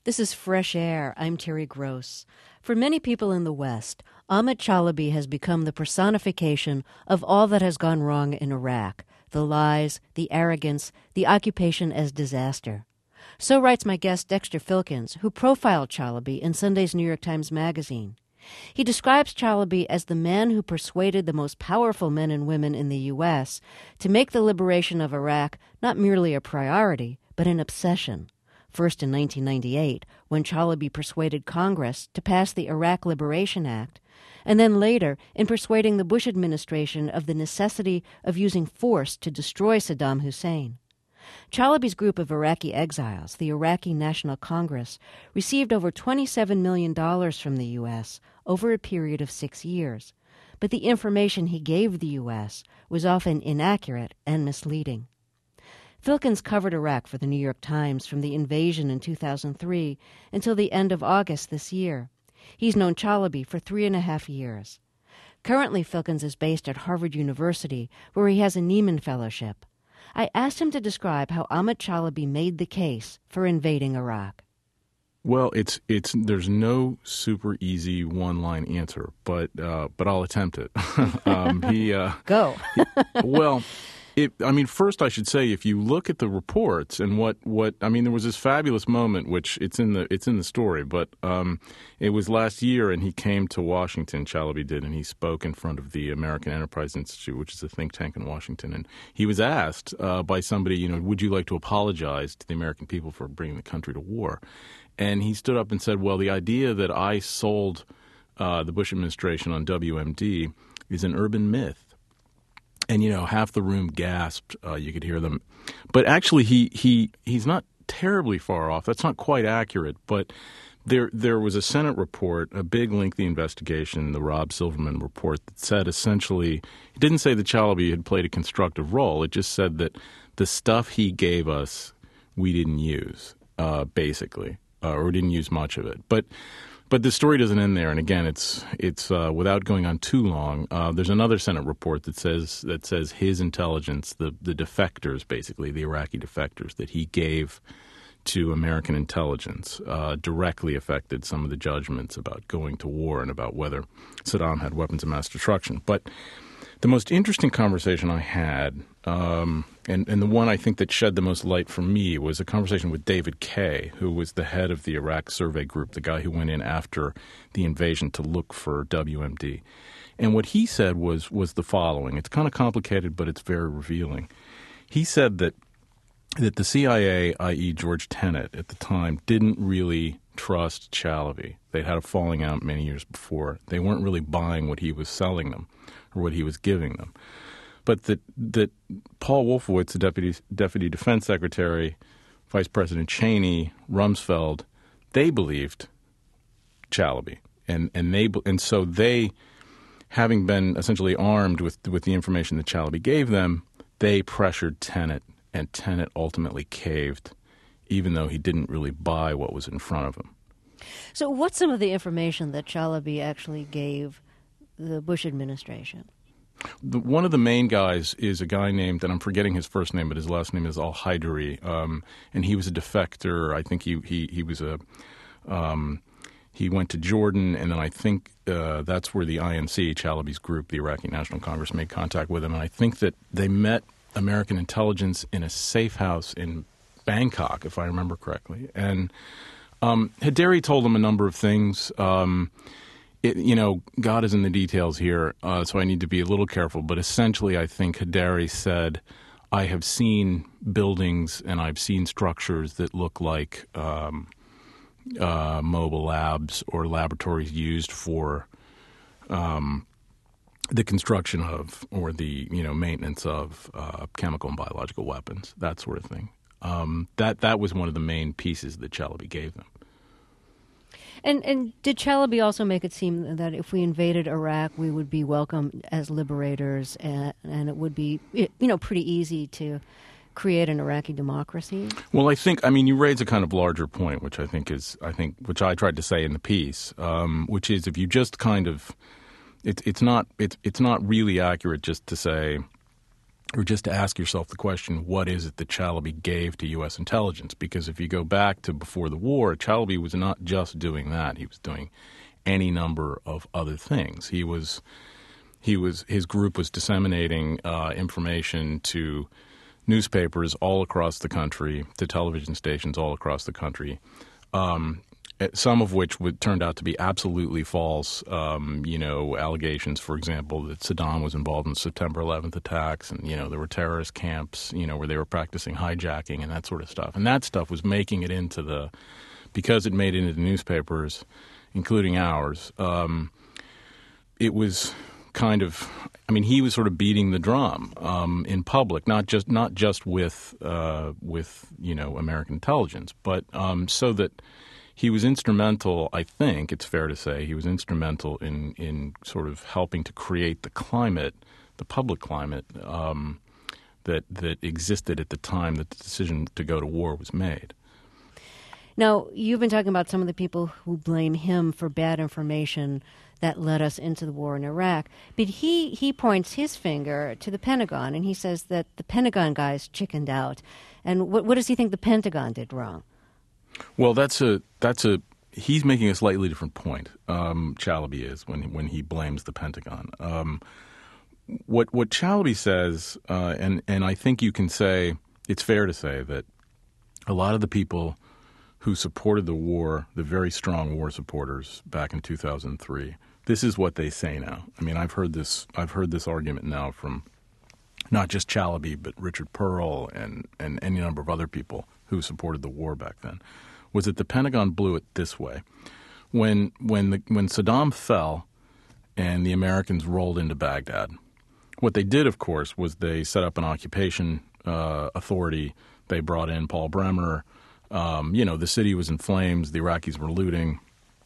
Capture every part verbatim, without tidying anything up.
This is Fresh Air. I'm Terry Gross. For many people in the West, Ahmad Chalabi has become the personification of all that has gone wrong in Iraq, the lies, the arrogance, the occupation as disaster. So writes my guest Dexter Filkins, who profiled Chalabi in Sunday's New York Times Magazine. He describes Chalabi as the man who persuaded the most powerful men and women in the U S to make the liberation of Iraq not merely a priority, but an obsession. First in nineteen ninety-eight, when Chalabi persuaded Congress to pass the Iraq Liberation Act, and then later in persuading the Bush administration of the necessity of using force to destroy Saddam Hussein. Chalabi's group of Iraqi exiles, the Iraqi National Congress, received over twenty-seven million dollars from the U S over a period of six years. But the information he gave the U S was often inaccurate and misleading. Filkins covered Iraq for the New York Times from the invasion in two thousand three until the end of August this year. He's known Chalabi for three and a half years. Currently, Filkins is based at Harvard University, where he has a Nieman Fellowship. I asked him to describe how Ahmad Chalabi made the case for invading Iraq. Well, it's it's there's no super easy one-line answer, but uh, but I'll attempt it. um, he uh, Go. he, well. It, I mean, first I should say, if you look at the reports and what, what I mean, there was this fabulous moment, which it's in the it's in the story, but um, it was last year, and he came to Washington, Chalabi did, and he spoke in front of the American Enterprise Institute, which is a think tank in Washington, and he was asked uh, by somebody, you know, would you like to apologize to the American people for bringing the country to war? And he stood up and said, well, the idea that I sold uh, the Bush administration on W M D is an urban myth. And, you know, half the room gasped. Uh, you could hear them. But actually, he he he's not terribly far off. That's not quite accurate. But there there was a Senate report, a big, lengthy investigation, the Rob Silverman report, that said essentially, it didn't say that Chalabi had played a constructive role. It just said that the stuff he gave us, we didn't use, uh, basically, uh, or didn't use much of it. But But the story doesn't end there, and again, it's it's uh, without going on too long. Uh, there's another Senate report that says that says his intelligence, the the defectors, basically the Iraqi defectors that he gave to American intelligence, uh, directly affected some of the judgments about going to war and about whether Saddam had weapons of mass destruction. But the most interesting conversation I had, um, and, and the one I think that shed the most light for me, was a conversation with David Kay, who was the head of the Iraq Survey Group, the guy who went in after the invasion to look for W M D. And what he said was was the following. It's kind of complicated, but it's very revealing. He said that that the C I A, that is. George Tenet, at the time, didn't really trust Chalabi. They'd had a falling out many years before. They weren't really buying what he was selling them or what he was giving them. But that that Paul Wolfowitz, the deputy deputy defense secretary, Vice President Cheney, Rumsfeld, they believed Chalabi, and and they and so they, having been essentially armed with with the information that Chalabi gave them, they pressured Tenet, and Tenet ultimately caved, even though he didn't really buy what was in front of him. So, what's some of the information that Chalabi actually gave the Bush administration? The, one of the main guys is a guy named, and I'm forgetting his first name, but his last name is Al-Haidari, um, and he was a defector. I think he he, he was a um, he went to Jordan, and then I think uh, that's where the I N C, Chalabi's group, the Iraqi National Congress, made contact with him, and I think that they met American intelligence in a safe house in Bangkok, if I remember correctly, and um, Haidari told him a number of things. Um, It, you know, God is in the details here, uh, so I need to be a little careful. But essentially, I think Haidari said, I have seen buildings and I've seen structures that look like um, uh, mobile labs or laboratories used for um, the construction of or the, you know, maintenance of uh, chemical and biological weapons, that sort of thing. Um, that, that was one of the main pieces that Chalabi gave them. And and did Chalabi also make it seem that if we invaded Iraq, we would be welcomed as liberators, and, and it would be, you know, pretty easy to create an Iraqi democracy? Well, I think, I mean, you raise a kind of larger point, which I think is, I think, which I tried to say in the piece, um, which is if you just kind of, it's it's not it's it's not really accurate just to say or just to ask yourself the question, what is it that Chalabi gave to U S intelligence? Because if you go back to before the war, Chalabi was not just doing that. He was doing any number of other things. He was, he was, his group was disseminating uh, information to newspapers all across the country, to television stations all across the country, um, some of which would turned out to be absolutely false. Um, you know, allegations, for example, that Saddam was involved in September eleventh attacks, and you know there were terrorist camps, you know, where they were practicing hijacking and that sort of stuff. And that stuff was making it into the, because it made it into the newspapers, including ours. Um, it was kind of, I mean, he was sort of beating the drum um, in public, not just not just with uh, with you know American intelligence, but um, so that. He was instrumental, I think it's fair to say, he was instrumental in, in sort of helping to create the climate, the public climate um, that that existed at the time that the decision to go to war was made. Now, you've been talking about some of the people who blame him for bad information that led us into the war in Iraq, but he, he points his finger to the Pentagon, and he says that the Pentagon guys chickened out. And what, what does he think the Pentagon did wrong? Well, that's a that's a he's making a slightly different point. Um, Chalabi is when when he blames the Pentagon. Um, what what Chalabi says, uh, and and I think you can say it's fair to say that a lot of the people who supported the war, the very strong war supporters back in two thousand three, this is what they say now. I mean, I've heard this I've heard this argument now from not just Chalabi, but Richard Pearl and and any number of other people who supported the war back then, was that the Pentagon blew it this way. When when the, when Saddam fell and the Americans rolled into Baghdad, what they did, of course, was they set up an occupation uh, authority. They brought in Paul Bremer. Um, you know, the city was in flames. The Iraqis were looting.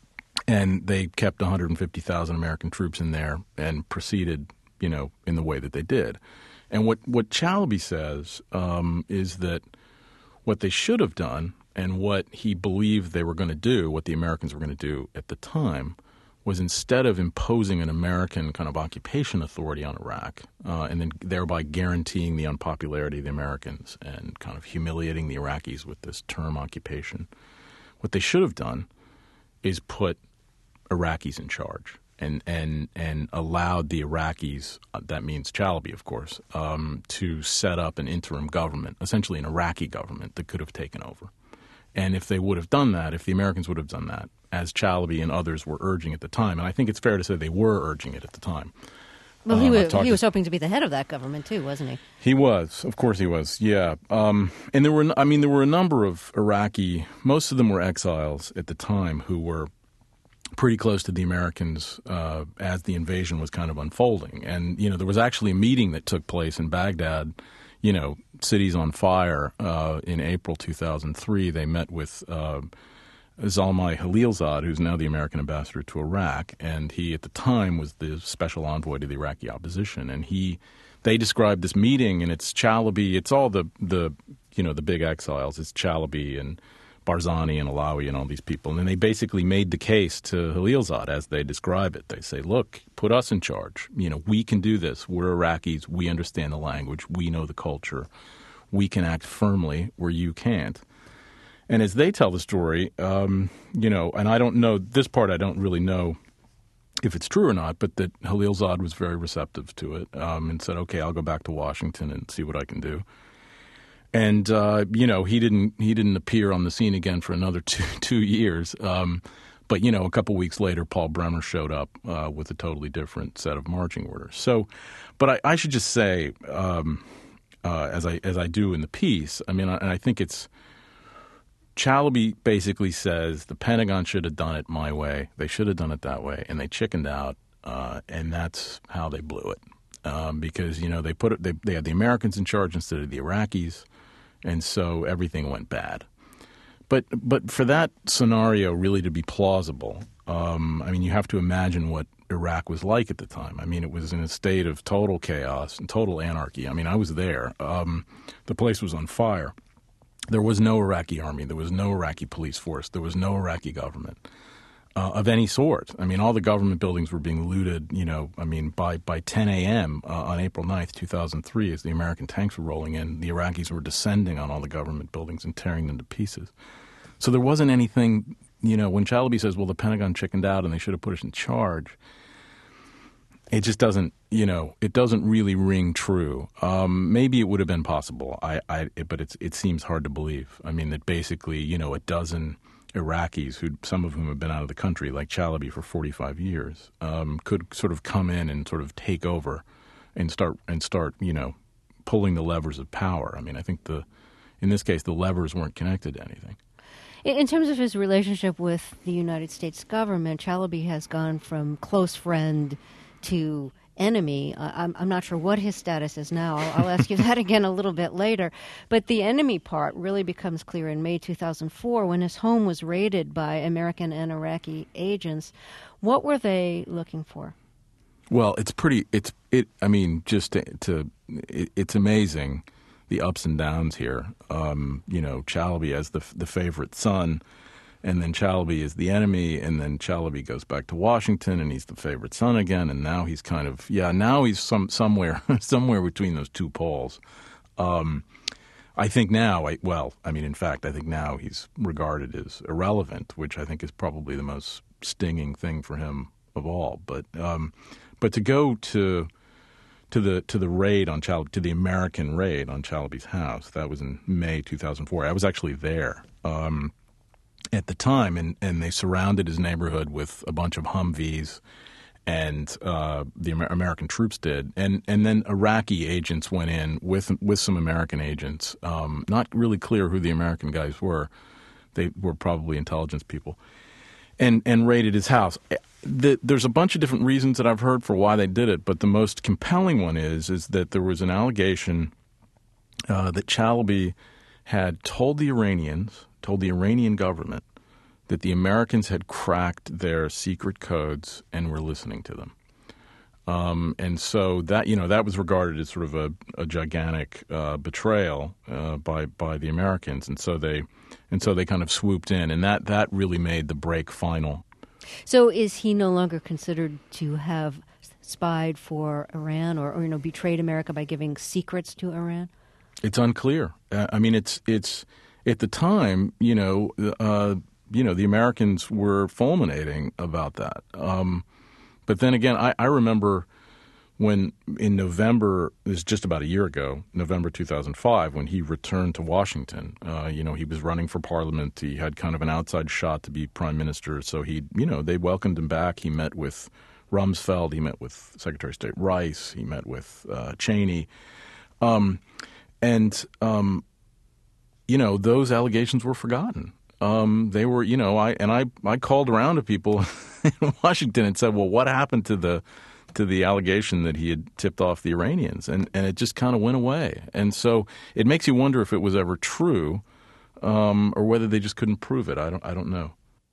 And they kept one hundred fifty thousand American troops in there and proceeded, you know, in the way that they did. And what, what Chalabi says um, is that what they should have done and what he believed they were going to do, what the Americans were going to do at the time, was instead of imposing an American kind of occupation authority on Iraq uh, and then thereby guaranteeing the unpopularity of the Americans and kind of humiliating the Iraqis with this term occupation, what they should have done is put Iraqis in charge and and and allowed the Iraqis, uh, that means Chalabi, of course, um, to set up an interim government, essentially an Iraqi government that could have taken over. And if they would have done that, if the Americans would have done that, as Chalabi and others were urging at the time, and I think it's fair to say they were urging it at the time. Well, he, um, was, he was hoping to be the head of that government too, wasn't he? He was. Of course he was, yeah. Um, and there were, I mean, there were a number of Iraqi, most of them were exiles at the time who were pretty close to the Americans uh, as the invasion was kind of unfolding. And, you know, there was actually a meeting that took place in Baghdad, you know, cities on fire, uh, in April two thousand three. They met with uh, Zalmay Khalilzad, who's now the American ambassador to Iraq, and he at the time was the special envoy to the Iraqi opposition. And he, they described this meeting, and it's Chalabi, it's all the, the you know, the big exiles. It's Chalabi and Barzani and Alawi and all these people. And then they basically made the case to Khalilzad as they describe it. They say, look, put us in charge. You know, we can do this. We're Iraqis. We understand the language. We know the culture. We can act firmly where you can't. And as they tell the story, um, you know, and I don't know, this part I don't really know if it's true or not, but that Khalilzad was very receptive to it um, and said, okay, I'll go back to Washington and see what I can do. And uh, you know, he didn't he didn't appear on the scene again for another two two years. Um, but you know, a couple weeks later, Paul Bremer showed up uh, with a totally different set of marching orders. So, but I, I should just say, um, uh, as I as I do in the piece, I mean, I, and I think it's Chalabi basically says the Pentagon should have done it my way. They should have done it that way, and they chickened out, uh, and that's how they blew it. Um, because you know they put it, they they had the Americans in charge instead of the Iraqis. And so everything went bad. But but for that scenario really to be plausible, um, I mean, you have to imagine what Iraq was like at the time. I mean, it was in a state of total chaos and total anarchy. I mean, I was there. Um, the place was on fire. There was no Iraqi army. There was no Iraqi police force. There was no Iraqi government. uh, of any sort. I mean, all the government buildings were being looted, you know, I mean, by, by ten a.m. Uh, on April ninth, two thousand three, as the American tanks were rolling in, the Iraqis were descending on all the government buildings and tearing them to pieces. So there wasn't anything, you know, when Chalabi says, well, the Pentagon chickened out and they should have put us in charge, it just doesn't, you know, it doesn't really ring true. Um, maybe it would have been possible, I, I, it, but it's, it seems hard to believe. I mean, that basically, you know, a dozen Iraqis, who some of whom have been out of the country, like Chalabi for forty-five years, um, could sort of come in and sort of take over and start and start, you know, pulling the levers of power. I mean, I think the, in this case, the levers weren't connected to anything. In terms of his relationship with the United States government, Chalabi has gone from close friend to enemy. Uh, I'm, I'm not sure what his status is now. I'll, I'll ask you that again a little bit later. But the enemy part really becomes clear in May two thousand four when his home was raided by American and Iraqi agents. What were they looking for? Well, it's pretty, it's, it, I mean, just to, to it, it's amazing the ups and downs here. Um, you know, Chalabi as the the favorite son, and then Chalabi is the enemy, and then Chalabi goes back to Washington, and he's the favorite son again, and now he's kind of, yeah, now he's some somewhere somewhere between those two poles. Um, I think now, I, well, I mean, in fact, I think now he's regarded as irrelevant, which I think is probably the most stinging thing for him of all. But um, but to go to to the to the raid on Chalabi, to the American raid on Chalabi's house, that was in May two thousand four. I was actually there. Um, at the time, and, and they surrounded his neighborhood with a bunch of Humvees, and uh, the Amer- American troops did. And and then Iraqi agents went in with with some American agents. Um, not really clear who the American guys were. They were probably intelligence people. And and raided his house. The, there's a bunch of different reasons that I've heard for why they did it, but the most compelling one is is that there was an allegation uh, that Chalabi had told the Iranians, told the Iranian government, that the Americans had cracked their secret codes and were listening to them. Um, and so that, you know, that was regarded as sort of a, a gigantic uh, betrayal uh, by by the Americans, and so they and so they kind of swooped in, and that that really made the break final. So is he no longer considered to have spied for Iran, or, or you know, betrayed America by giving secrets to Iran? It's unclear. Uh, I mean, it's it's at the time, you know, uh, you know, the Americans were fulminating about that. Um, but then again, I, I remember when in November, it was just about a year ago, November two thousand five, when he returned to Washington. Uh, you know, he was running for parliament. He had kind of an outside shot to be prime minister. So he, you know, they welcomed him back. He met with Rumsfeld. He met with Secretary of State Rice. He met with uh, Cheney. Um, and, um, you know, those allegations were forgotten. Um, they were, you know, I and I, I called around to people in Washington and said, well, what happened to the to the allegation that he had tipped off the Iranians? And, and it just kind of went away. And so it makes you wonder if it was ever true um, or whether they just couldn't prove it. I don't I don't know.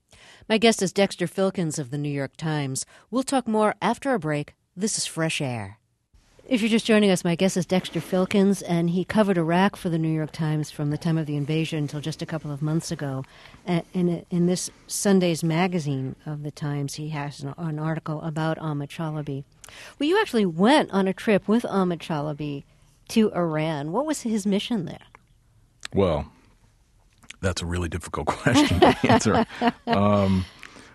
My guest is Dexter Filkins of the New York Times. We'll talk more after a break. This is Fresh Air. If you're just joining us, my guest is Dexter Filkins, and he covered Iraq for the New York Times from the time of the invasion until just a couple of months ago. And in, in this Sunday's magazine of the Times, he has an, an article about Ahmad Chalabi. Well, you actually went on a trip with Ahmad Chalabi to Iran. What was his mission there? Well, that's a really difficult question to answer. um,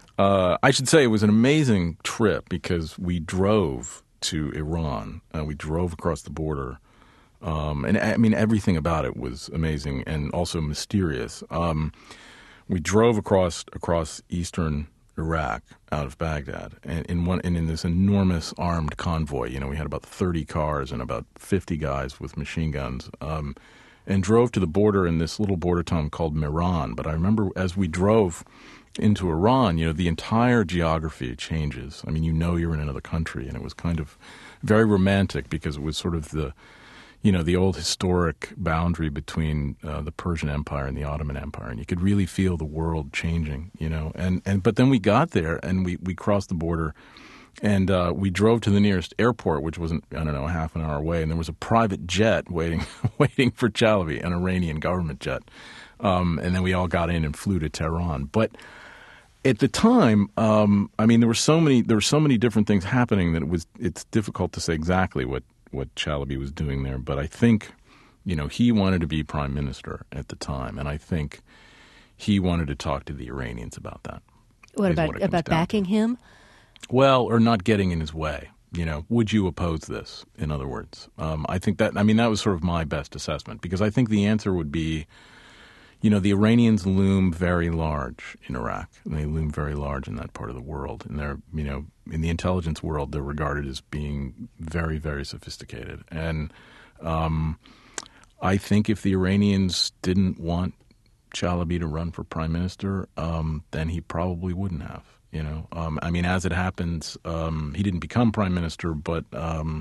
uh, I should say it was an amazing trip because we drove to Iran. Uh, we drove across the border. Um, and I mean, everything about it was amazing and also mysterious. Um, we drove across across eastern Iraq out of Baghdad and in one and in this enormous armed convoy. You know, we had about thirty cars and about fifty guys with machine guns, um, and drove to the border in this little border town called Miran. But I remember as we drove into Iran, you know, the entire geography changes. I mean, you know you're in another country, and it was kind of very romantic because it was sort of the, you know, the old historic boundary between uh, the Persian Empire and the Ottoman Empire, and you could really feel the world changing, you know. And, and but then we got there, and we, we crossed the border, and uh, we drove to the nearest airport, which wasn't, I don't know, half an hour away, and there was a private jet waiting waiting for Chalabi, an Iranian government jet. Um, and then we all got in and flew to Tehran. But at the time, um, I mean, there were so many there were so many different things happening that it was it's difficult to say exactly what, what Chalabi was doing there. But I think, you know, he wanted to be prime minister at the time, and I think he wanted to talk to the Iranians about that. What about what about backing to. him? Well, or not getting in his way. You know, would you oppose this? In other words, um, I think that I mean that was sort of my best assessment, because I think the answer would be, you know, the Iranians loom very large in Iraq, and they loom very large in that part of the world. And they're, you know, in the intelligence world, they're regarded as being very, very sophisticated. And um, I think if the Iranians didn't want Chalabi to run for prime minister, um, then he probably wouldn't have. You know, um, I mean, as it happens, um, he didn't become prime minister, but um,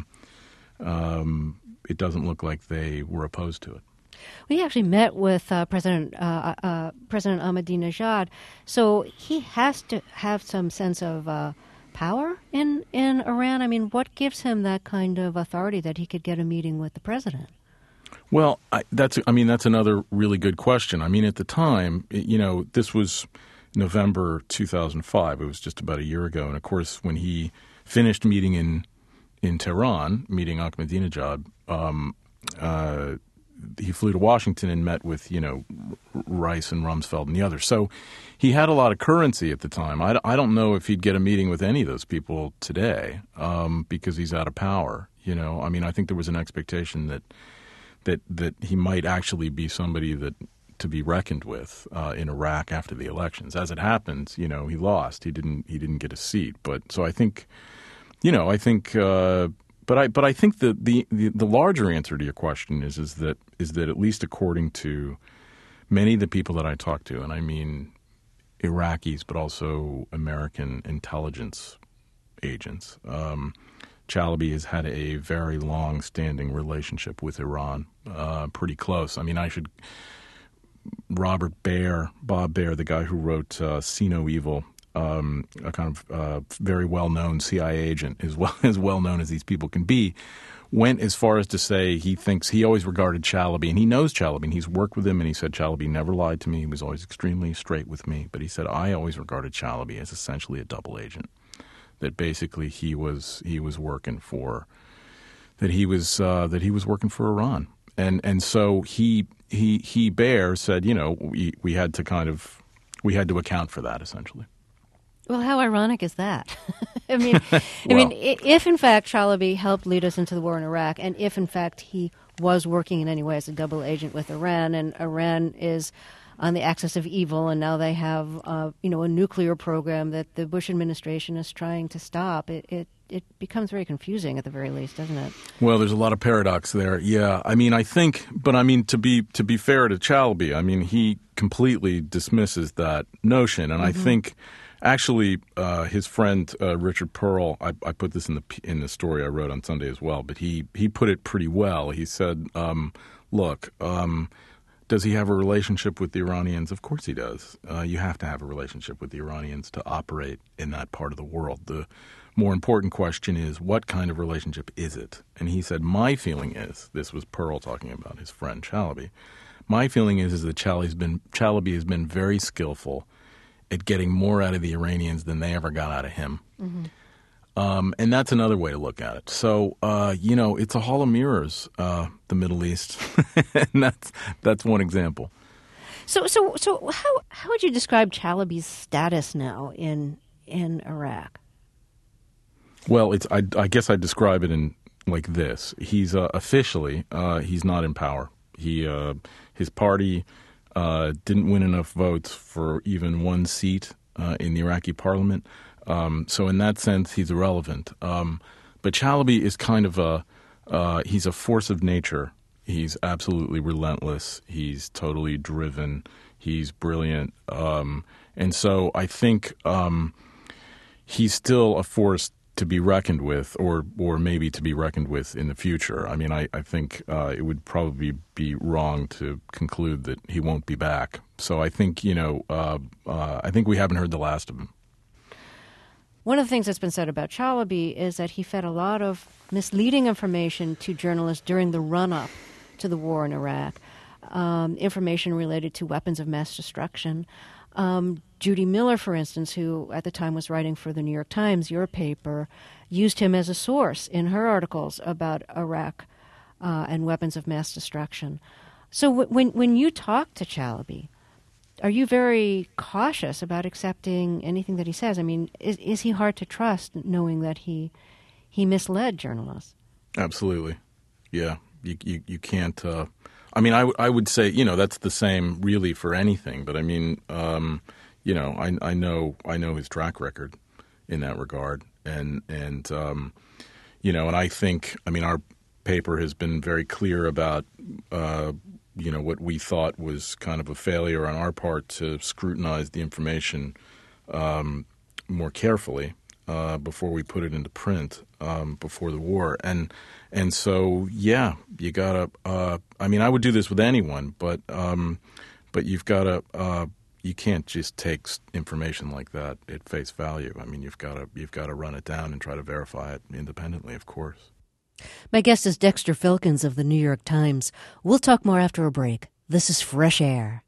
um, it doesn't look like they were opposed to it. We actually met with uh, President uh, uh, President Ahmadinejad, so he has to have some sense of uh, power in, in Iran. I mean, what gives him that kind of authority that he could get a meeting with the president? Well, I, that's I mean, that's another really good question. I mean, at the time, you know, this was November two thousand five. It was just about a year ago, and of course, when he finished meeting in in Tehran, meeting Ahmadinejad, um, uh, he flew to Washington and met with, you know, Rice and Rumsfeld and the others. So he had a lot of currency at the time. I, I don't know if he'd get a meeting with any of those people today um, because he's out of power. You know, I mean, I think there was an expectation that that that he might actually be somebody that to be reckoned with uh, in Iraq after the elections. As it happens, you know, he lost. He didn't. He didn't get a seat. But so I think, you know, I think. Uh, But I but I think the, the, the, the larger answer to your question is is that is that at least according to many of the people that I talk to, and I mean Iraqis, but also American intelligence agents, um, Chalabi has had a very long-standing relationship with Iran, uh, pretty close. I mean, I should Robert Baer, Bob Baer, the guy who wrote uh, See No Evil. Um, a kind of uh, very well-known C I A agent, as well as well-known as these people can be, went as far as to say he thinks he always regarded Chalabi, and he knows Chalabi, and he's worked with him, and he said Chalabi never lied to me. He was always extremely straight with me. But he said, I always regarded Chalabi as essentially a double agent, that basically he was he was working for, that he was uh, that he was working for Iran. And and so he he he Baer said, you know, we we had to kind of we had to account for that essentially. Well, how ironic is that? I mean, well, I mean, if in fact Chalabi helped lead us into the war in Iraq, and if in fact he was working in any way as a double agent with Iran, and Iran is on the axis of evil, and now they have, uh, you know, a nuclear program that the Bush administration is trying to stop, it, it it becomes very confusing at the very least, doesn't it? Well, there's a lot of paradox there. Yeah, I mean, I think, but I mean, to be to be fair to Chalabi, I mean, he completely dismisses that notion, and mm-hmm. I think. Actually, uh, his friend uh, Richard Pearl, I, I put this in the in the story I wrote on Sunday as well, but he, he put it pretty well. He said, um, look, um, does he have a relationship with the Iranians? Of course he does. Uh, you have to have a relationship with the Iranians to operate in that part of the world. The more important question is, what kind of relationship is it? And he said, my feeling is, this was Pearl talking about his friend Chalabi, my feeling is, is that Chalabi's been, Chalabi has been very skillful at getting more out of the Iranians than they ever got out of him. Mm-hmm. Um, and that's another way to look at it. So, uh, you know, it's a hall of mirrors, uh, the Middle East. And that's that's one example. So so so how how would you describe Chalabi's status now in in Iraq? Well, it's I, I guess I'd describe it in like this. He's uh, officially, uh, he's not in power. He uh, his party... Uh, didn't win enough votes for even one seat uh, in the Iraqi parliament. Um, so in that sense, he's irrelevant. Um, but Chalabi is kind of a, uh, he's a force of nature. He's absolutely relentless. He's totally driven. He's brilliant. Um, and so I think um, he's still a force to be reckoned with, or or maybe to be reckoned with in the future. I mean, I, I think uh, it would probably be wrong to conclude that he won't be back. So I think, you know, uh, uh, I think we haven't heard the last of him. One of the things that's been said about Chalabi is that he fed a lot of misleading information to journalists during the run-up to the war in Iraq, um, information related to weapons of mass destruction. Um, Judy Miller, for instance, who at the time was writing for the New York Times, your paper, used him as a source in her articles about Iraq uh, and weapons of mass destruction. So w- when when you talk to Chalabi, are you very cautious about accepting anything that he says? I mean, is is he hard to trust, knowing that he he misled journalists? Absolutely, yeah. You you, you can't. Uh, I mean, I, w- I would say, you know, that's the same really for anything. But I mean, um, you know, I I know I know his track record in that regard, and and um, you know, and I think, I mean, our paper has been very clear about. Uh, you know, what we thought was kind of a failure on our part to scrutinize the information um, more carefully uh, before we put it into print um, before the war. And and so, yeah, you got to uh, – I mean, I would do this with anyone, but um, but you've got to uh, – you can't just take information like that at face value. I mean, you've got to you've got to run it down and try to verify it independently, of course. My guest is Dexter Filkins of the New York Times. We'll talk more after a break. This is Fresh Air.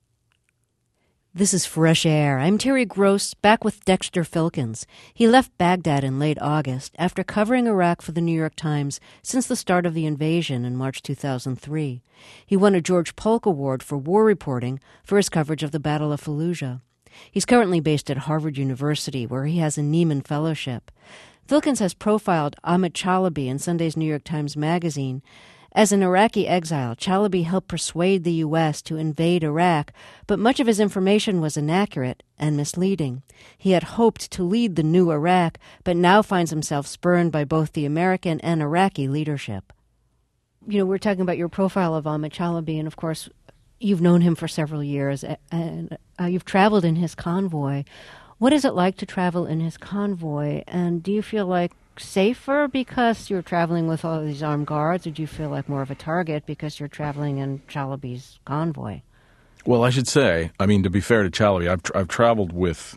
This is Fresh Air. I'm Terry Gross, back with Dexter Filkins. He left Baghdad in late August after covering Iraq for the New York Times since the start of the invasion in March two thousand three. He won a George Polk Award for war reporting for his coverage of the Battle of Fallujah. He's currently based at Harvard University, where he has a Nieman Fellowship. Filkins has profiled Ahmad Chalabi in Sunday's New York Times Magazine. As an Iraqi exile, Chalabi helped persuade the U S to invade Iraq, but much of his information was inaccurate and misleading. He had hoped to lead the new Iraq, but now finds himself spurned by both the American and Iraqi leadership. You know, we're talking about your profile of Ahmad Chalabi, and of course, you've known him for several years, and uh, you've traveled in his convoy. What is it like to travel in his convoy, and do you feel like safer because you're traveling with all these armed guards, or do you feel like more of a target because you're traveling in Chalabi's convoy? Well, I should say, I mean, to be fair to Chalabi, I've, I've traveled with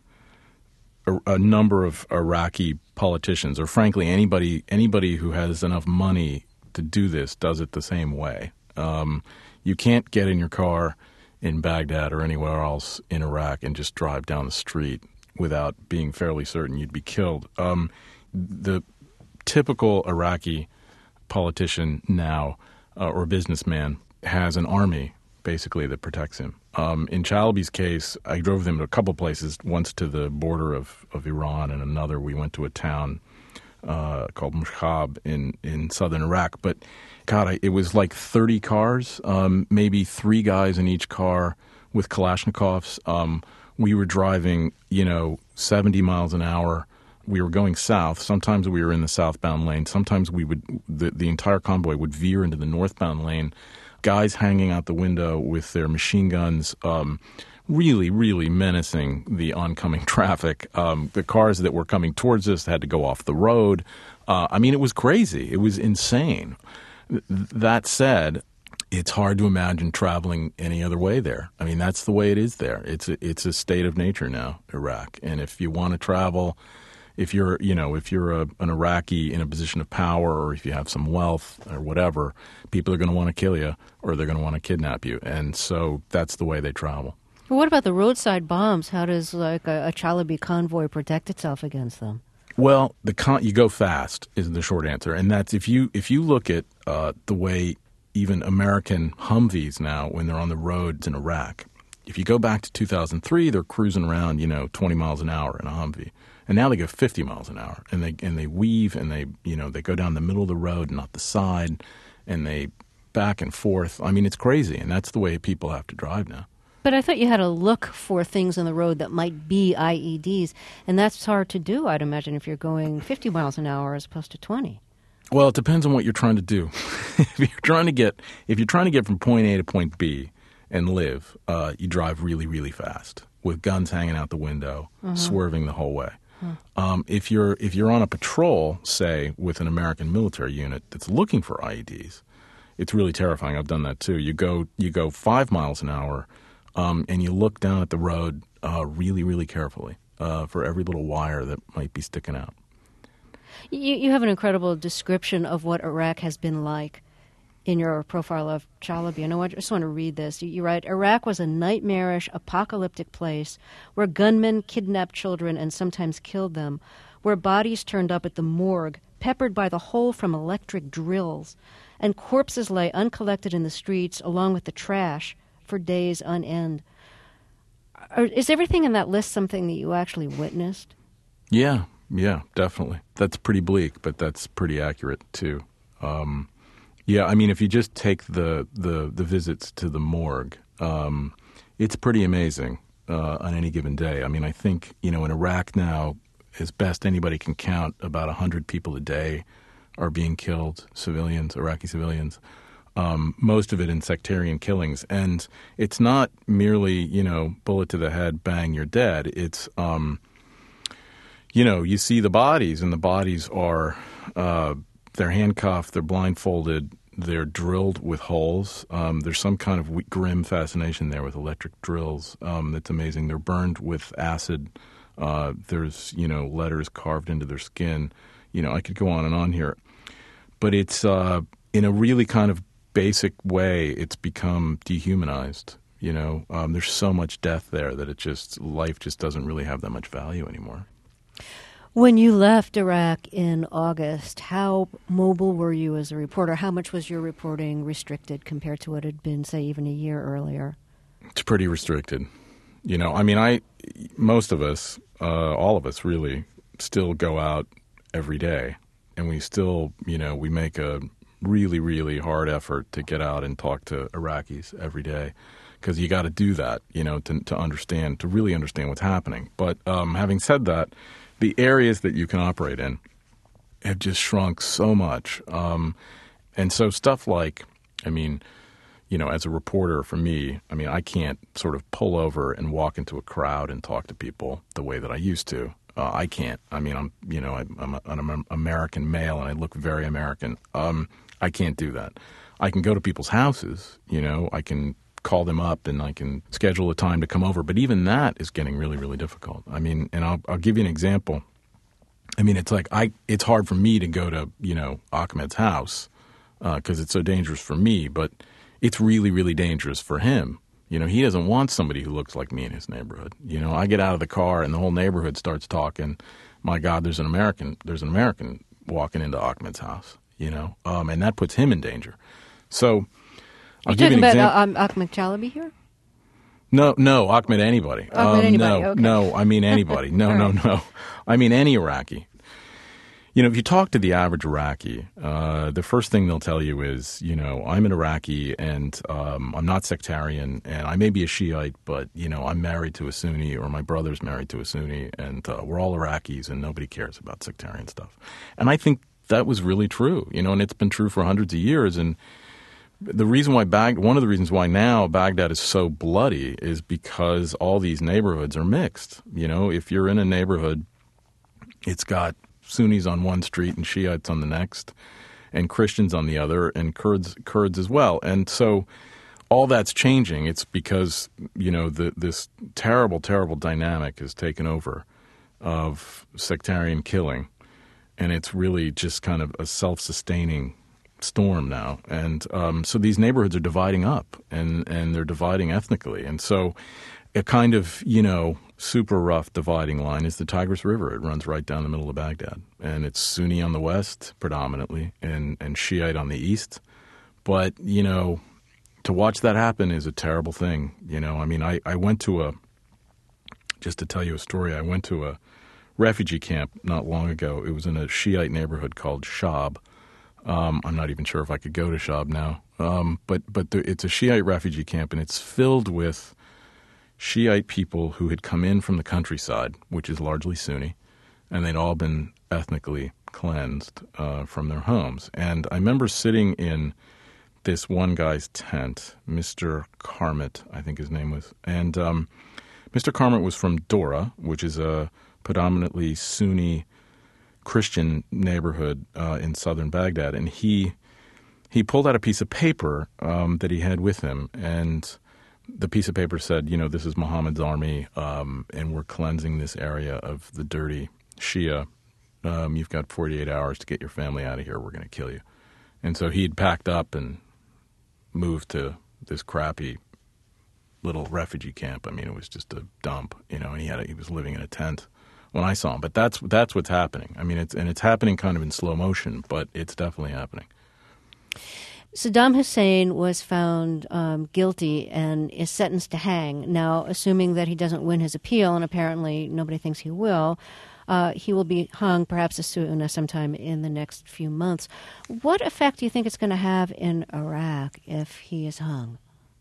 a, a number of Iraqi politicians, or frankly, anybody anybody who has enough money to do this does it the same way. Um, you can't get in your car in Baghdad or anywhere else in Iraq and just drive down the street without being fairly certain you'd be killed. Um, the typical Iraqi politician now, uh, or businessman, has an army, basically, that protects him. Um, in Chalabi's case, I drove them to a couple places, once to the border of, of Iran, and another we went to a town uh, called Mushab in, in southern Iraq. But, God, I, it was like thirty cars, um, maybe three guys in each car with Kalashnikovs. Um, we were driving, you know, seventy miles an hour. We were going south. Sometimes we were in the southbound lane. Sometimes we would the, the entire convoy would veer into the northbound lane. Guys hanging out the window with their machine guns, um, really, really menacing the oncoming traffic. Um, the cars that were coming towards us had to go off the road. Uh, I mean, it was crazy. It was insane. Th- that said, it's hard to imagine traveling any other way there. I mean, that's the way it is there. It's a, it's a state of nature now, Iraq. And if you want to travel, if you're, you know, if you're a, an Iraqi in a position of power, or if you have some wealth or whatever, people are going to want to kill you, or they're going to want to kidnap you. And so that's the way they travel. Well, what about the roadside bombs? How does like a, a Chalabi convoy protect itself against them? Well, the con- you go fast is the short answer, and that's if you if you look at uh, the way even American Humvees now, when they're on the roads in Iraq, if you go back to two thousand three, they're cruising around, you know, twenty miles an hour in a Humvee. And now they go fifty miles an hour, and they and they weave, and they, you know, they go down the middle of the road, not the side, and they back and forth. I mean, it's crazy, and that's the way people have to drive now. But I thought you had to look for things on the road that might be I E Ds, and that's hard to do, I'd imagine, if you're going fifty miles an hour as opposed to twenty. Well, it depends on what you're trying to do. if you're trying to get if you're trying to get from point A to point B and live, uh, you drive really, really fast with guns hanging out the window, uh-huh. swerving the whole way. Huh. Um, if you're if you're on a patrol, say, with an American military unit that's looking for I E Ds, it's really terrifying. I've done that too. You go you go five miles an hour, um, and you look down at the road uh, really, really carefully uh, for every little wire that might be sticking out. You, you have an incredible description of what Iraq has been like. in your profile of Chalabi. And I just want to read this. You, you write, Iraq was a nightmarish, apocalyptic place where gunmen kidnapped children and sometimes killed them, where bodies turned up at the morgue, peppered by the hole from electric drills, and corpses lay uncollected in the streets along with the trash for days on end. Are, is everything in that list something that you actually witnessed? Yeah, yeah, definitely. That's pretty bleak, but that's pretty accurate too. Um, yeah, I mean, if you just take the the, the visits to the morgue, um, it's pretty amazing uh, on any given day. I mean, I think, you know, in Iraq now, as best anybody can count, about one hundred people a day are being killed, civilians, Iraqi civilians, um, most of it in sectarian killings. And it's not merely, you know, bullet to the head, bang, you're dead. It's, um, you know, you see the bodies, and the bodies are, uh, they're handcuffed, they're blindfolded, they're drilled with holes. Um, there's some kind of grim fascination there with electric drills um, that's amazing. They're burned with acid. Uh, there's, you know, letters carved into their skin. You know, I could go on and on here. But it's, uh, in a really kind of basic way, it's become dehumanized. You know, um, there's so much death there that it just, life just doesn't really have that much value anymore. When you left Iraq in August, how mobile were you as a reporter? How much was your reporting restricted compared to what had been, say, even a year earlier? It's pretty restricted. You know, I mean, I, most of us, uh, all of us really, still go out every day. And we still, you know, we make a really, really hard effort to get out and talk to Iraqis every day. Because you got to do that, you know, to, to understand, to really understand what's happening. But um, having said that, the areas that you can operate in have just shrunk so much. Um, and so stuff like, I mean, you know, as a reporter for me, I mean, I can't sort of pull over and walk into a crowd and talk to people the way that I used to. Uh, I can't. I mean, I'm, you know, I, I'm, a, I'm an American male and I look very American. Um, I can't do that. I can go to people's houses, you know, I can call them up and I can schedule a time to come over. But even that is getting really, really difficult. I mean, and I'll, I'll give you an example. I mean, it's like I, it's hard for me to go to, you know, Ahmed's house because uh, it's so dangerous for me, but it's really, really dangerous for him. You know, he doesn't want somebody who looks like me in his neighborhood. You know, I get out of the car and the whole neighborhood starts talking. My God, there's an American, there's an American walking into Ahmed's house, you know, um, and that puts him in danger. So, I'll You're give talking you an about example. uh, um, Ahmed Chalabi here? No, no, Ahmed anybody. Ahmed um, anybody, no, okay. no, I mean anybody. No, no, right. no. I mean any Iraqi. You know, if you talk to the average Iraqi, uh, the first thing they'll tell you is, you know, I'm an Iraqi and um, I'm not sectarian and I may be a Shiite, but, you know, I'm married to a Sunni or my brother's married to a Sunni and uh, we're all Iraqis and nobody cares about sectarian stuff. And I think that was really true, you know, and it's been true for hundreds of years. And the reason why Bag- one of the reasons why now Baghdad is so bloody is because all these neighborhoods are mixed. You know, if you're in a neighborhood, it's got Sunnis on one street and Shiites on the next, and Christians on the other, and Kurds Kurds as well. And so all that's changing. It's because, you know, the, this terrible, terrible dynamic has taken over of sectarian killing, and it's really just kind of a self-sustaining storm now. And um, so these neighborhoods are dividing up, and, and they're dividing ethnically. And so a kind of, you know, super rough dividing line is the Tigris River. It runs right down the middle of Baghdad. And it's Sunni on the west predominantly and, and Shiite on the east. But, you know, to watch that happen is a terrible thing. You know, I mean, I, I went to a, just to tell you a story, I went to a refugee camp not long ago. It was in a Shiite neighborhood called Shab. Um, I'm not even sure if I could go to Shab now. Um, but but the, it's a Shiite refugee camp, and it's filled with Shiite people who had come in from the countryside, which is largely Sunni, and they'd all been ethnically cleansed uh, from their homes. And I remember sitting in this one guy's tent, Mister Karmit, I think his name was. And um, Mister Karmit was from Dora, which is a predominantly Sunni Christian neighborhood uh, in southern Baghdad. And he he pulled out a piece of paper um, that he had with him, and the piece of paper said, you know, this is Muhammad's army, um, and we're cleansing this area of the dirty Shia. Um, you've got forty-eight hours to get your family out of here. We're going to kill you. And so he'd packed up and moved to this crappy little refugee camp. I mean, it was just a dump, you know, and he had a, he was living in a tent when I saw him. But that's that's what's happening. I mean, it's and it's happening kind of in slow motion, but it's definitely happening. Saddam Hussein was found um, guilty and is sentenced to hang. Now, assuming that he doesn't win his appeal, and apparently nobody thinks he will, uh, he will be hung perhaps as soon as sometime in the next few months. What effect do you think it's going to have in Iraq if he is hung?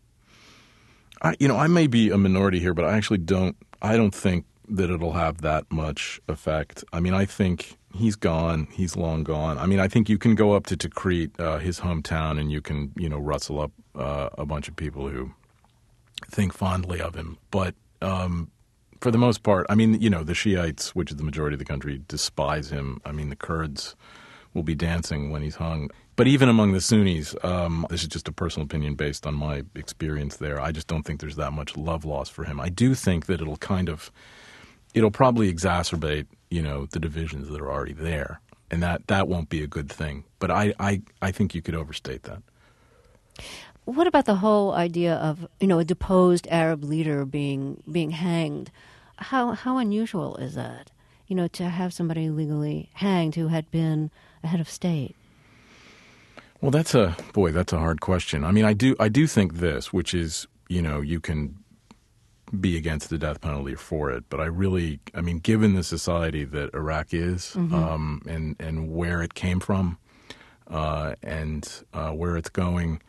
I, you know, I may be a minority here, but I actually don't. I don't think that it'll have that much effect. I mean, I think he's gone. He's long gone. I mean, I think you can go up to Tikrit, uh, his hometown, and you can, you know, rustle up uh, a bunch of people who think fondly of him. But um, for the most part, I mean, you know, the Shiites, which is the majority of the country, despise him. I mean, the Kurds will be dancing when he's hung. But even among the Sunnis, um, this is just a personal opinion based on my experience there, I just don't think there's that much love lost for him. I do think that it'll kind of, it'll probably exacerbate, you know, the divisions that are already there. And that, that won't be a good thing. But I, I, I think you could overstate that. What about the whole idea of, you know, a deposed Arab leader being being hanged? How how unusual is that? You know, to have somebody legally hanged who had been a head of state? Well, that's a boy. That's a hard question. I mean, I do. I do think this, which is, you know, you can be against the death penalty or for it, but I really, I mean, given the society that Iraq is, mm-hmm. um, and and where it came from, uh, and uh, where it's going,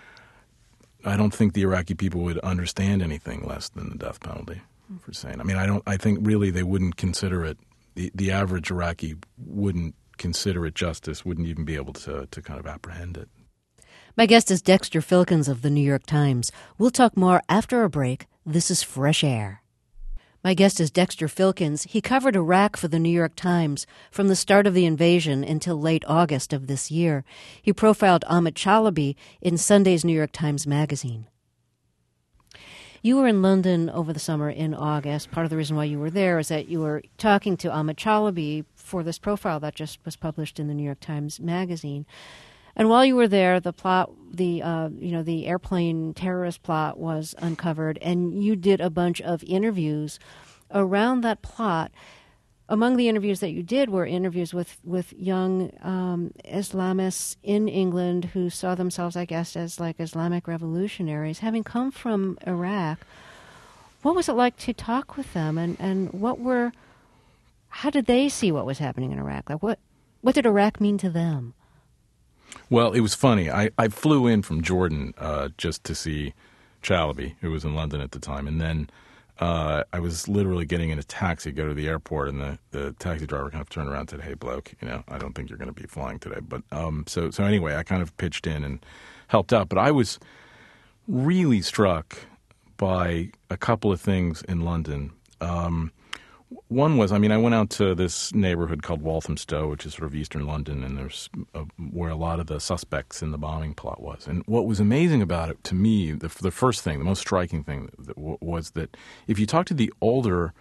I don't think the Iraqi people would understand anything less than the death penalty for saying. I mean, I don't. I think really they wouldn't consider it. The the average Iraqi wouldn't consider it justice, wouldn't even be able to, to kind of apprehend it. My guest is Dexter Filkins of the New York Times. We'll talk more after a break. This is Fresh Air. My guest is Dexter Filkins. He covered Iraq for the New York Times from the start of the invasion until late August of this year. He profiled Ahmad Chalabi in Sunday's New York Times Magazine. You were in London over the summer in August. Part of the reason why you were there is that you were talking to Ahmad Chalabi for this profile that just was published in the New York Times Magazine. And while you were there, the plot, the uh, you know, the airplane terrorist plot was uncovered, and you did a bunch of interviews around that plot. Among the interviews that you did were interviews with, with young um, Islamists in England who saw themselves, I guess, as like Islamic revolutionaries. Having come from Iraq, what was it like to talk with them, and, and what were, how did they see what was happening in Iraq? Like what, what did Iraq mean to them? Well, it was funny. I, I flew in from Jordan uh, just to see Chalabi, who was in London at the time, and then Uh, I was literally getting in a taxi to go to the airport, and the, the taxi driver kind of turned around and said, "Hey, bloke, you know, I don't think you're going to be flying today." But um, so so anyway, I kind of pitched in and helped out. But I was really struck by a couple of things in London. Um, one was, I mean, I went out to this neighborhood called Walthamstow, which is sort of eastern London, and there's a, where a lot of the suspects in the bombing plot was. And what was amazing about it to me, the, the first thing, the most striking thing that, w- was that if you talk to the older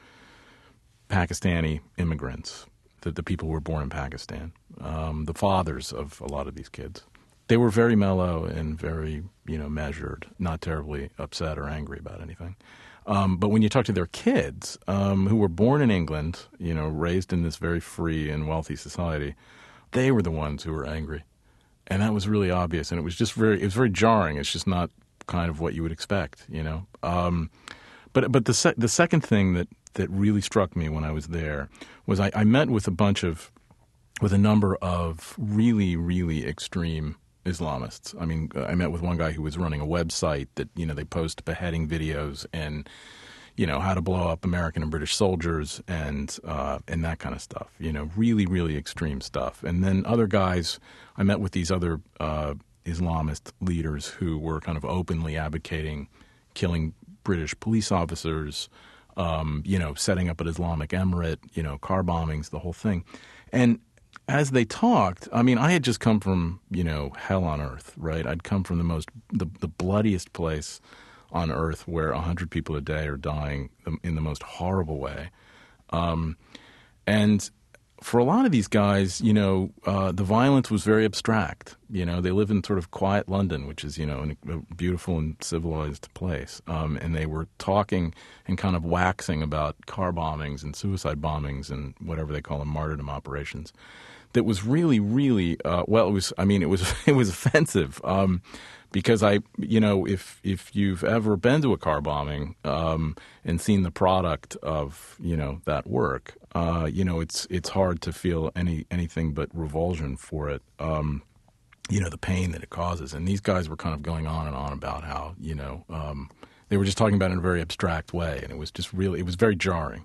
Pakistani immigrants, the, the people who were born in Pakistan, um, the fathers of a lot of these kids, they were very mellow and very, you know, measured, not terribly upset or angry about anything. Um, but when you talk to their kids, um, who were born in England, you know, raised in this very free and wealthy society, they were the ones who were angry. And that was really obvious. And it was just very, it was very jarring. It's just not kind of what you would expect, you know. Um, but but the se- the second thing that, that really struck me when I was there was I, I met with a bunch of, with a number of really, really extreme Islamists. I mean, I met with one guy who was running a website that, you know, they post beheading videos and, you know, how to blow up American and British soldiers and uh, and that kind of stuff. You know, really, really extreme stuff. And then other guys, I met with these other uh, Islamist leaders who were kind of openly advocating killing British police officers, um, you know, setting up an Islamic emirate, you know, car bombings, the whole thing. And as they talked, I mean, I had just come from, you know, hell on earth, right? I'd come from the most, the, the bloodiest place on earth where a hundred people a day are dying in the most horrible way. Um, and for a lot of these guys, you know, uh, the violence was very abstract. You know, they live in sort of quiet London, which is, you know, a beautiful and civilized place. Um, and they were talking and kind of waxing about car bombings and suicide bombings and whatever they call them, martyrdom operations. That was really, really, uh, well, it was, I mean, it was, it was offensive. Um, Because I, you know, if if you've ever been to a car bombing um, and seen the product of, you know, that work, uh, you know, it's it's hard to feel any anything but revulsion for it. Um, you know, the pain that it causes. And these guys were kind of going on and on about how, you know, um, they were just talking about it in a very abstract way, and it was just really, it was very jarring.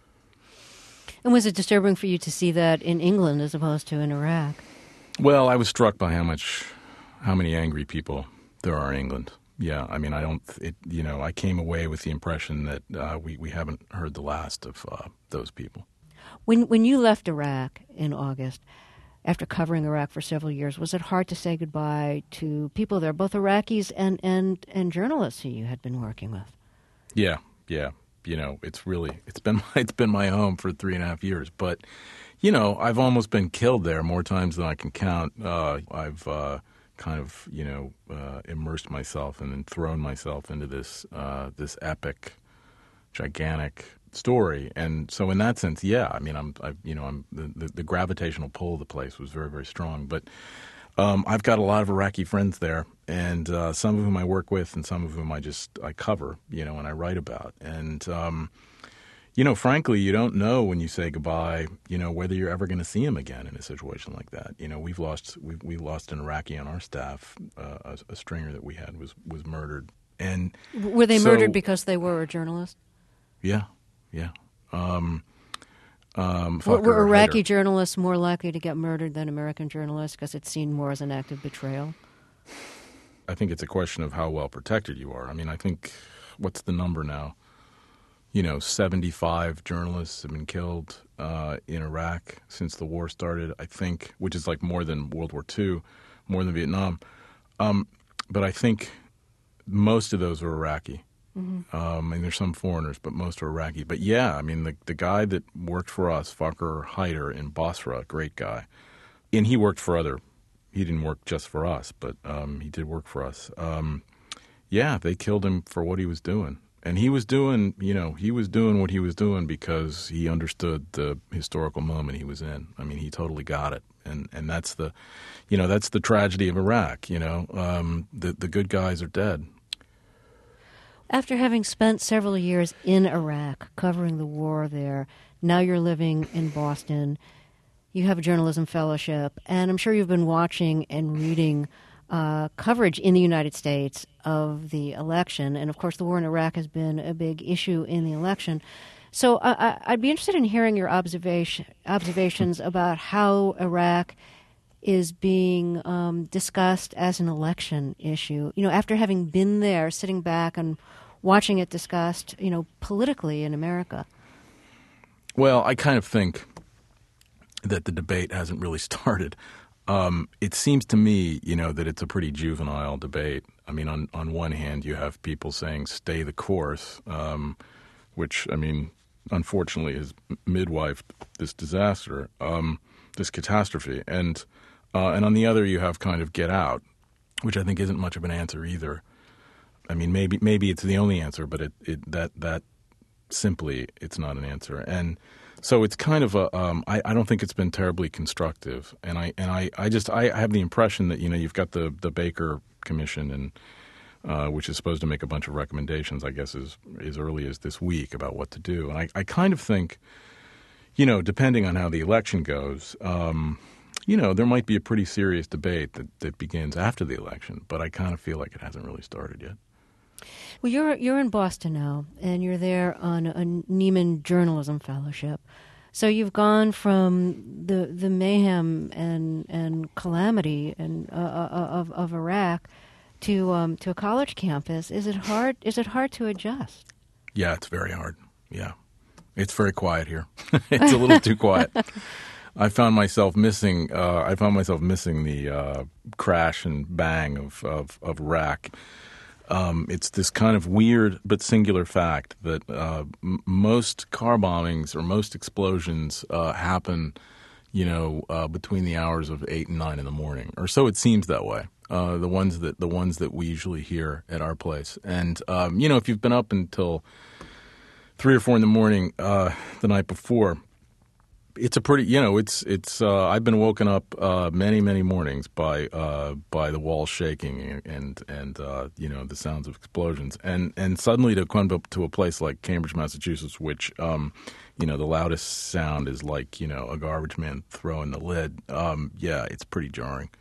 And was it disturbing for you to see that in England as opposed to in Iraq? Well, I was struck by how much. How many angry people there are in England. Yeah, I mean, I don't, it, you know, I came away with the impression that uh, we, we haven't heard the last of uh, those people. When when you left Iraq in August, after covering Iraq for several years, was it hard to say goodbye to people there, both Iraqis and, and, and journalists who you had been working with? Yeah, yeah. You know, it's really, it's been, it's been my home for three and a half years. But, you know, I've almost been killed there more times than I can count. Uh, I've... Uh, kind of, you know, uh, immersed myself and then thrown myself into this uh, this epic, gigantic story. And so in that sense, yeah, I mean, I'm, I, you know, I'm the, the, the gravitational pull of the place was very, very strong. But um, I've got a lot of Iraqi friends there, and uh, some of whom I work with and some of whom I just, I cover, you know, and I write about. And, um, you know, frankly, you don't know when you say goodbye, you know, whether you're ever going to see him again in a situation like that. You know, we've lost we we lost an Iraqi on our staff. Uh, a, a stringer that we had was was murdered. And were they so, murdered because they were a journalist? Yeah, yeah. Um, um, were were Iraqi journalists more likely to get murdered than American journalists because it's seen more as an act of betrayal? I think it's a question of how well protected you are. I mean, I think, what's the number now? You know, seventy-five journalists have been killed uh, in Iraq since the war started, I think, which is like more than World War Two, more than Vietnam. Um, but I think most of those are Iraqi. Mm-hmm. Um, and there's some foreigners, but most are Iraqi. But yeah, I mean, the, the guy that worked for us, Fakhar Haider in Basra, great guy. And he worked for other, he didn't work just for us, but um, he did work for us. Um, yeah, they killed him for what he was doing. And he was doing, you know, he was doing what he was doing because he understood the historical moment he was in. I mean, he totally got it. And and that's the, you know, that's the tragedy of Iraq, you know. Um, the, the good guys are dead. After having spent several years in Iraq, covering the war there, now you're living in Boston. You have a journalism fellowship, and I'm sure you've been watching and reading Uh, coverage in the United States of the election. And, of course, the war in Iraq has been a big issue in the election. So uh, I'd be interested in hearing your observation, observations about how Iraq is being um, discussed as an election issue. You know, after having been there, sitting back and watching it discussed, you know, politically in America. Well, I kind of think that the debate hasn't really started. Um, it seems to me, you know, that it's a pretty juvenile debate. I mean, on, on one hand, you have people saying stay the course, um, which, I mean, unfortunately has midwifed this disaster, um, this catastrophe. And uh, and on the other, you have kind of get out, which I think isn't much of an answer either. I mean, maybe maybe it's the only answer, but it, it that that simply it's not an answer. And so it's kind of a. Um, I, I don't think it's been terribly constructive, and I and I, I just I have the impression that, you know, you've got the the Baker Commission, and uh, which is supposed to make a bunch of recommendations, I guess, as as early as this week about what to do. And I, I kind of think, you know, depending on how the election goes, um, you know, there might be a pretty serious debate that, that begins after the election. But I kind of feel like it hasn't really started yet. Well, you're you're in Boston now, and you're there on a Nieman Journalism Fellowship. So you've gone from the the mayhem and and calamity and uh, of of Iraq to um, to a college campus. Is it hard? Is it hard to adjust? Yeah, it's very hard. Yeah, it's very quiet here. It's a little too quiet. I found myself missing. Uh, I found myself missing the uh, crash and bang of of, of Iraq. Um, it's this kind of weird but singular fact that uh, m- most car bombings or most explosions uh, happen you know, uh, between the hours of eight and nine in the morning, or so it seems that way. Uh, the ones that the ones that we usually hear at our place, and um, you know, if you've been up until three or four in the morning uh, the night before, it's a pretty, you know, it's it's. Uh, I've been woken up uh, many many mornings by uh, by the walls shaking and and uh, you know, the sounds of explosions, and and suddenly to come up to a place like Cambridge, Massachusetts, which um, you know, the loudest sound is like, you know, a garbage man throwing the lid. Um, yeah, it's pretty jarring.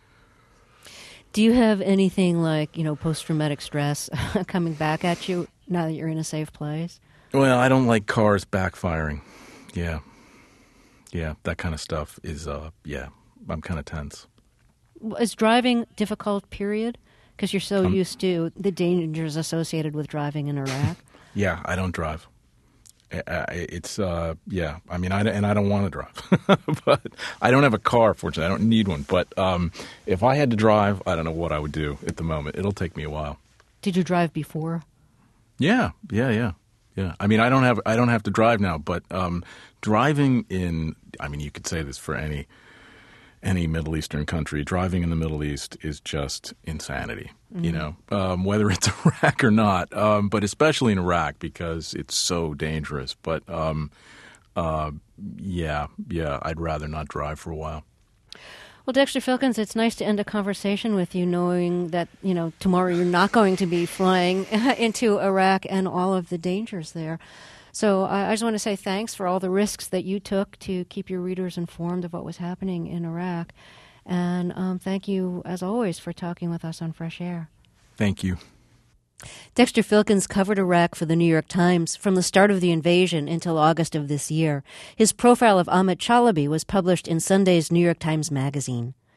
Do you have anything like, you know, post-traumatic stress coming back at you now that you're in a safe place? Well, I don't like cars backfiring. Yeah. Yeah, that kind of stuff is, uh, yeah, I'm kind of tense. Is driving difficult, period? Because you're so Um, used to the dangers associated with driving in Iraq? Yeah, I don't drive. I- I- It's, uh, yeah, I mean, I, and I don't want to drive. But I don't have a car, fortunately. I don't need one. But um, if I had to drive, I don't know what I would do at the moment. It'll take me a while. Did you drive before? Yeah, yeah, yeah. Yeah, I mean, I don't have I don't have to drive now, but um, driving in, I mean, you could say this for any any Middle Eastern country. Driving in the Middle East is just insanity, mm-hmm. you know, um, whether it's Iraq or not, um, but especially in Iraq because it's so dangerous. But um, uh, yeah, yeah, I'd rather not drive for a while. Well, Dexter Filkins, it's nice to end a conversation with you knowing that, you know, tomorrow you're not going to be flying into Iraq and all of the dangers there. So uh, I just want to say thanks for all the risks that you took to keep your readers informed of what was happening in Iraq. And um, thank you, as always, for talking with us on Fresh Air. Thank you. Dexter Filkins covered Iraq for the New York Times from the start of the invasion until August of this year. His profile of Ahmet Chalabi was published in Sunday's New York Times Magazine.